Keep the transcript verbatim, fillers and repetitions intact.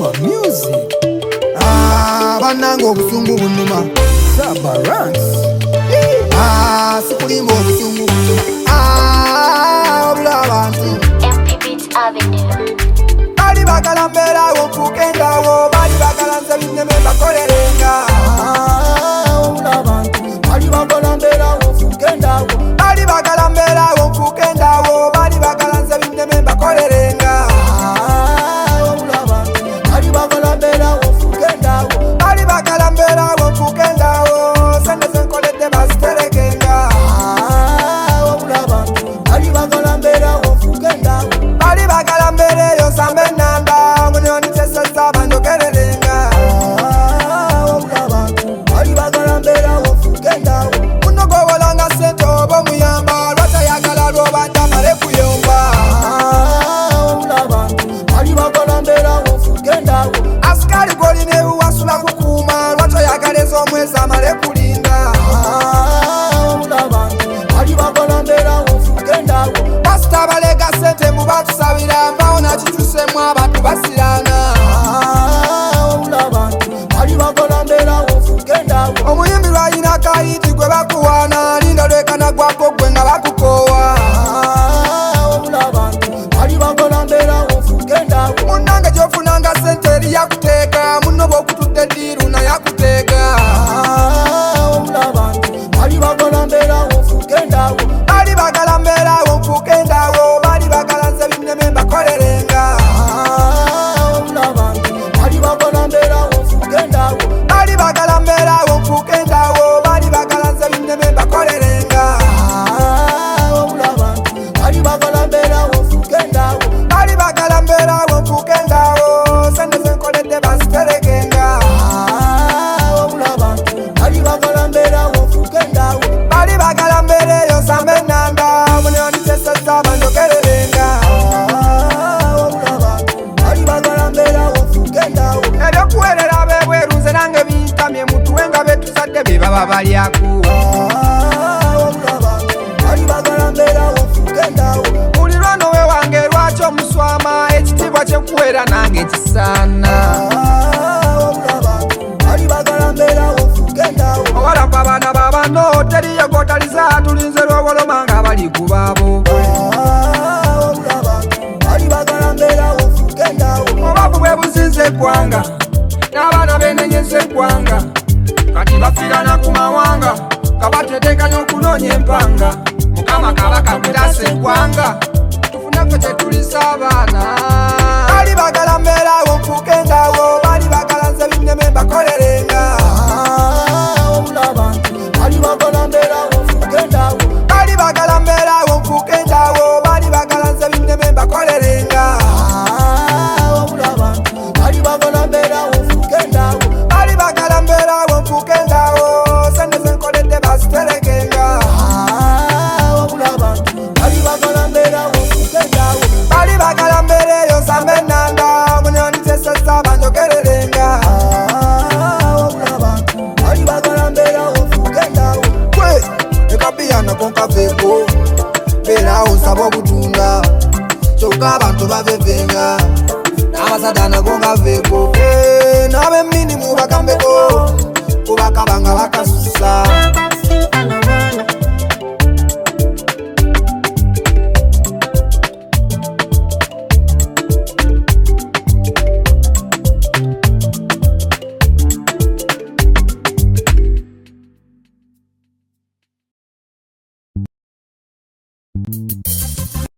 Super music. Ah, banango obusungu bunuma. Sabarans. Ah, sikulimba obusungu. Ah, obula abantu. M P Beats Avenue. Bali bakalambera ofukenga wo, bali bakalanza binneme bakolerenga. Ah, obula abantu. Bali bakalambera ofukenga wo. Bali bakalambera ofukenga wo, bali bakalanza binneme bakolerenga. Ah, obula abantu. Bali bakalambera ofukenga wo. Bali bakalambera ofukenga wo, sende senkolete basiterekenga. Ah, obula abantu. Bali bakalambera ofukenga wo. Bali bakalambere yo sambe nanda, munyoni tesesa banjokererenga. Ah, obula abantu. Bali bakalambera ofukenga wo. Munogo wolanga sente oba muyamba, lwata yagala lwobanja male kuyomba. Ah, obula abantu. Bali bakalambera ofukenga wo. Asikali goline wasula kukuma, lwata yagala ez'omwezi amale kulinda. Ah, obula abantu. Bali bakalambera ofukenga wo. Pasita balega sente mubatusabira, mbawona kitusemu abantu basirana. Ah, obula abantu. Bali bakalambera ofukenga wo. Omuyimbi lwayina kayiti gwe bakuwaana, linda lwekana gwako gwe nga bakukoowa. Ah, obula abantu. Bali bakalambera ofukenga wo. Munnange gyofunanga sente eri yakuteeka, munno bw'okutudde ddiiru naye akuteeka. Ah, obula abantu. Bali bakalambera ofukenga wo. Bali bagala mbeerawo nfuukendawo, bali bagala nze binneme mbakolerenga. Ah, obula abantu. Bali bakalambera ofukenga wo. Bali bagala mbeerawo nfuukendawo, bali bagala nze binneme mbakolerenga. Ah, obula abantu. Bali bakalambera ofukenga wo. Bali bagala mbeerawo nfuukendawo, sente zenkoledde basiterekenga. Ah, obula abantu. Bali bakalambera ofukenga wo. Bali bagala mbeereyo sambe ennanda, munyoni tesezza banjokererenga. Ah, obula abantu. Bali bakalambera ofukenga wo. Ebyokuweerera ab'ebweru nze nange bintamye, mutuwe nga betuzadde be baba balyaku. Ah, obula abantu. Bali bakalambera ofukenga wo. Buli lwanowe wange lwaki omuswama, ekitiibwa kyekuweera nange kisaana. Ah, obula abantu. Bali bakalambera ofukenga wo. Owala kwa baana babano teriyo gotaliza, tulinze lw'oboloma nga bali ku baabo. Ah, obula abantu. Bali bakalambera ofukenga wo. Obavu bwe buzinze eggwanga, n'abaana beenenyeza eggwanga, kati bafiirana ku mawanga, kabatetekanya okunoonya empanga. Mukama kabaka kutasa eggwanga, tufuneko kye tulisa abaana. Bali bagala mbeerawo nfuukengawo, bali bagala nze binneme mbakolerenga. Ah, obula abantu. Bali bakalambera ofukenga wo. Bali bagala mbeerawo nfuukengawo, bali bagala nze binneme mbakolerenga. Ah, obula abantu. Bali bakalambera ofukenga wo. Bali bagala mbeerawo nfuukengawo, sente zenkoledde basiterekenga. Ah, obula abantu. Bali bakalambera ofukenga wo. Bali bagala mbeereyo sambe ennanda, munyoni tesezza banjokererenga. Ah, obula abantu. Bali bakalambera ofukenga wo. Gwe ekabiya nako nkaveeko, mbeerawo nsaba obutunda, kyokka abantu bavevenga, n'abasada nago ngaveeko. Eh, n'ab'emmini mubagambeko, kubakaba nga bakasusa.